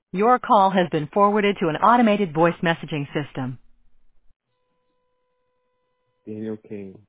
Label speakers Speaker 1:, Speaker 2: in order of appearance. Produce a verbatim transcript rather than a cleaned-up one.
Speaker 1: Your call has been forwarded to an automated voice messaging system.
Speaker 2: Daniel King.